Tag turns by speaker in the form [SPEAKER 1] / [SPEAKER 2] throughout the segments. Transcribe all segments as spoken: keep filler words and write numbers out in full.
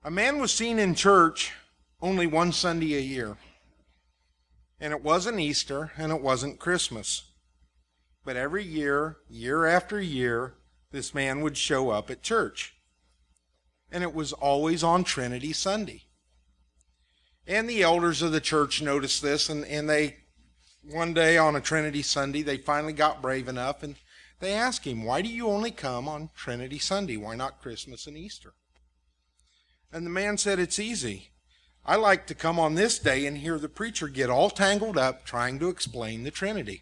[SPEAKER 1] A man was seen in church only one Sunday a year. And it wasn't Easter and it wasn't Christmas. But every year, year after year, this man would show up at church. And it was always on Trinity Sunday. And the elders of the church noticed this, and, and they, one day on a Trinity Sunday, they finally got brave enough, and they asked him, why do you only come on Trinity Sunday? Why not Christmas and Easter? And the man said, it's easy. I like to come on this day and hear the preacher get all tangled up trying to explain the Trinity.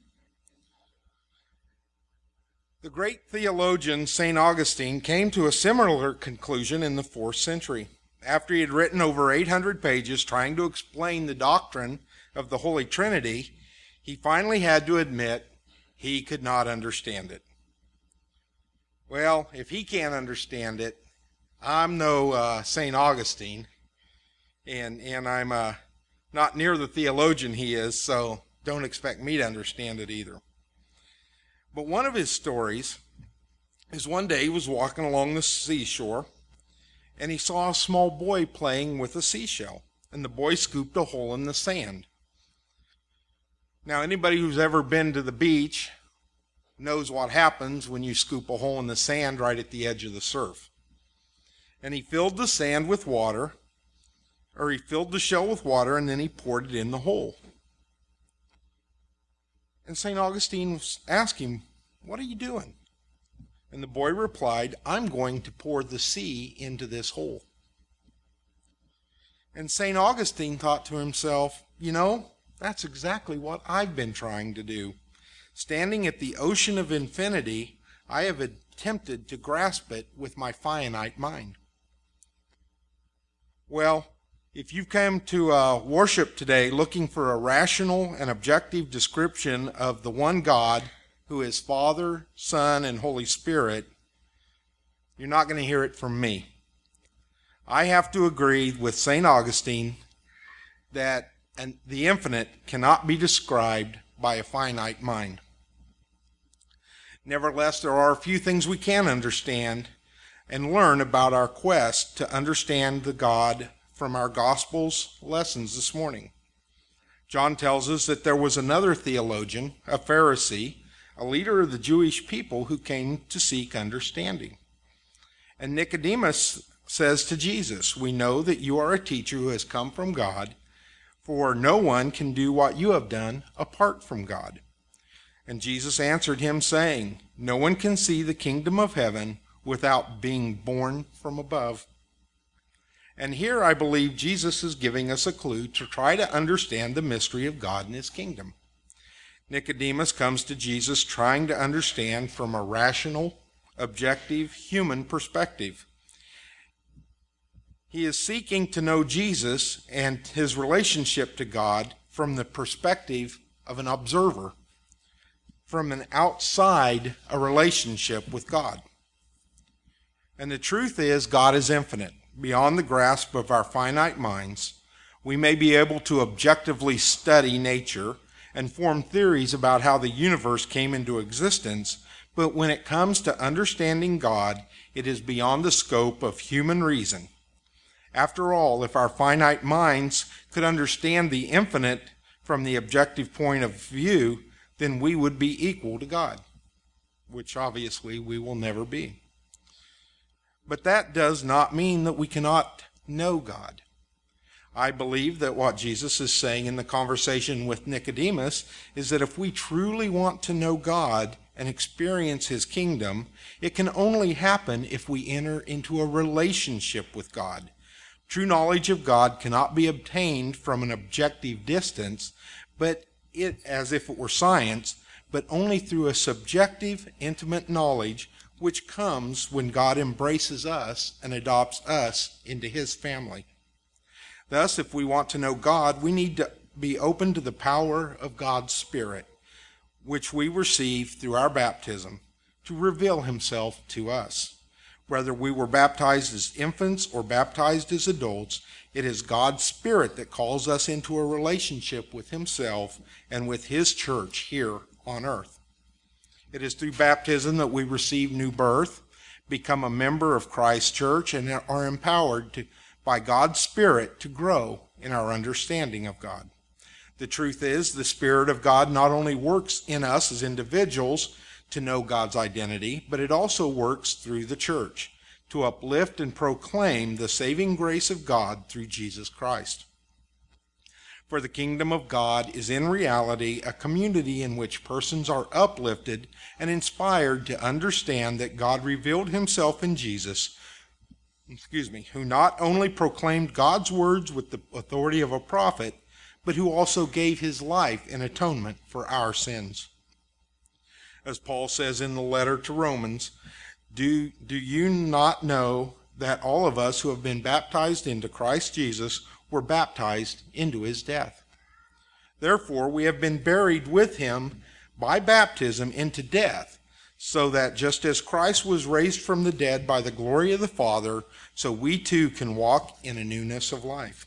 [SPEAKER 1] The great theologian Saint Augustine came to a similar conclusion in the fourth century. After he had written over eight hundred pages trying to explain the doctrine of the Holy Trinity, he finally had to admit he could not understand it. Well, if he can't understand it, I'm no uh, Saint Augustine, and, and I'm uh, not near the theologian he is, so don't expect me to understand it either. But one of his stories is one day he was walking along the seashore, and he saw a small boy playing with a seashell, and the boy scooped a hole in the sand. Now, anybody who's ever been to the beach knows what happens when you scoop a hole in the sand right at the edge of the surf. And he filled the sand with water, or he filled the shell with water, and then he poured it in the hole. And Saint Augustine asked him, what are you doing? And the boy replied, I'm going to pour the sea into this hole. And Saint Augustine thought to himself, you know, that's exactly what I've been trying to do. Standing at the ocean of infinity, I have attempted to grasp it with my finite mind. Well, if you've come to uh, worship today looking for a rational and objective description of the one God who is Father, Son, and Holy Spirit, you're not going to hear it from me. I have to agree with Saint Augustine that and the infinite cannot be described by a finite mind. Nevertheless, there are a few things we can understand and learn about our quest to understand the God from our Gospel's lessons this morning. John tells us that there was another theologian, a Pharisee, a leader of the Jewish people who came to seek understanding. And Nicodemus says to Jesus, we know that you are a teacher who has come from God, for no one can do what you have done apart from God. And Jesus answered him, saying, no one can see the kingdom of heaven without being born from above. And here I believe Jesus is giving us a clue to try to understand the mystery of God and his kingdom. Nicodemus comes to Jesus trying to understand from a rational, objective, human perspective. He is seeking to know Jesus and his relationship to God from the perspective of an observer, from an outside a relationship with God. And the truth is, God is infinite, beyond the grasp of our finite minds. We may be able to objectively study nature and form theories about how the universe came into existence, but when it comes to understanding God, it is beyond the scope of human reason. After all, if our finite minds could understand the infinite from the objective point of view, then we would be equal to God, which obviously we will never be. But that does not mean that we cannot know God. I believe that what Jesus is saying in the conversation with Nicodemus is that if we truly want to know God and experience his kingdom, it can only happen if we enter into a relationship with God. True knowledge of God cannot be obtained from an objective distance, but it as if it were science, but only through a subjective, intimate knowledge which comes when God embraces us and adopts us into his family. Thus, if we want to know God, we need to be open to the power of God's Spirit, which we receive through our baptism, to reveal himself to us. Whether we were baptized as infants or baptized as adults, it is God's Spirit that calls us into a relationship with himself and with his church here on earth. It is through baptism that we receive new birth, become a member of Christ's church, and are empowered to, by God's Spirit to grow in our understanding of God. The truth is, the Spirit of God not only works in us as individuals to know God's identity, but it also works through the church to uplift and proclaim the saving grace of God through Jesus Christ. For the kingdom of God is in reality a community in which persons are uplifted and inspired to understand that God revealed himself in Jesus, excuse me, who not only proclaimed God's words with the authority of a prophet, but who also gave his life in atonement for our sins. As Paul says in the letter to Romans, do, do you not know that all of us who have been baptized into Christ Jesus were baptized into his death? Therefore, we have been buried with him by baptism into death, so that just as Christ was raised from the dead by the glory of the Father, so we too can walk in a newness of life.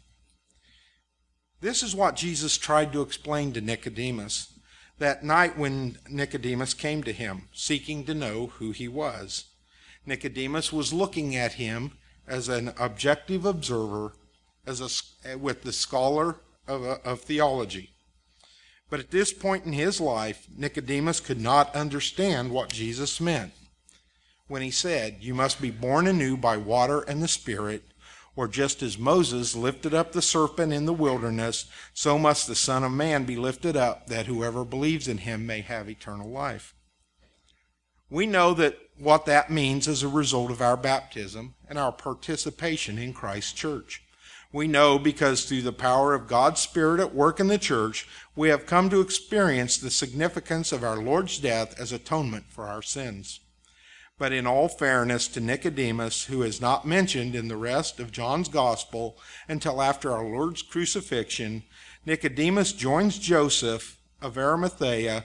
[SPEAKER 1] This is what Jesus tried to explain to Nicodemus that night when Nicodemus came to him, seeking to know who he was. Nicodemus was looking at him as an objective observer, as a, with the scholar of, of theology. But at this point in his life, Nicodemus could not understand what Jesus meant when he said, "You must be born anew by water and the Spirit, or just as Moses lifted up the serpent in the wilderness, so must the Son of Man be lifted up, that whoever believes in him may have eternal life." We know that what that means as a result of our baptism and our participation in Christ's church. We know because through the power of God's Spirit at work in the church, we have come to experience the significance of our Lord's death as atonement for our sins. But in all fairness to Nicodemus, who is not mentioned in the rest of John's Gospel until after our Lord's crucifixion, Nicodemus joins Joseph of Arimathea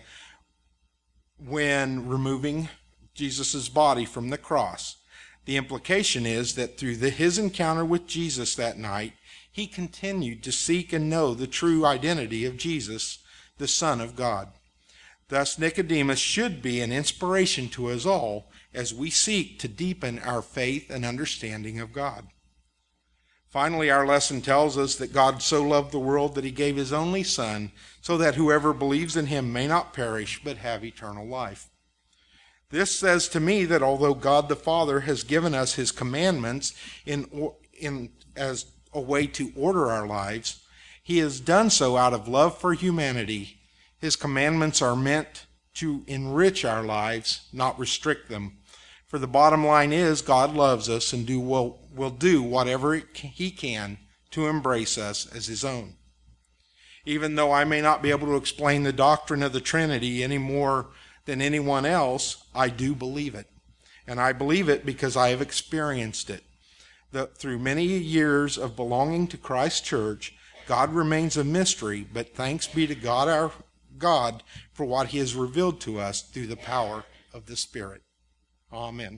[SPEAKER 1] when removing Jesus' body from the cross. The implication is that through the, his encounter with Jesus that night, he continued to seek and know the true identity of Jesus, the Son of God. Thus, Nicodemus should be an inspiration to us all as we seek to deepen our faith and understanding of God. Finally, our lesson tells us that God so loved the world that he gave his only Son, so that whoever believes in him may not perish but have eternal life. This says to me that although God the Father has given us his commandments in, in, as a way to order our lives, he has done so out of love for humanity. His commandments are meant to enrich our lives, not restrict them. For the bottom line is, God loves us and do will, will do whatever it, he can to embrace us as his own. Even though I may not be able to explain the doctrine of the Trinity any more than anyone else, I do believe it. And I believe it because I have experienced it. That through many years of belonging to Christ's church, God remains a mystery, but thanks be to God our God for what he has revealed to us through the power of the Spirit. Amen.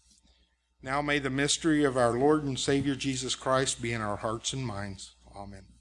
[SPEAKER 1] Now may the mystery of our Lord and Savior Jesus Christ be in our hearts and minds. Amen.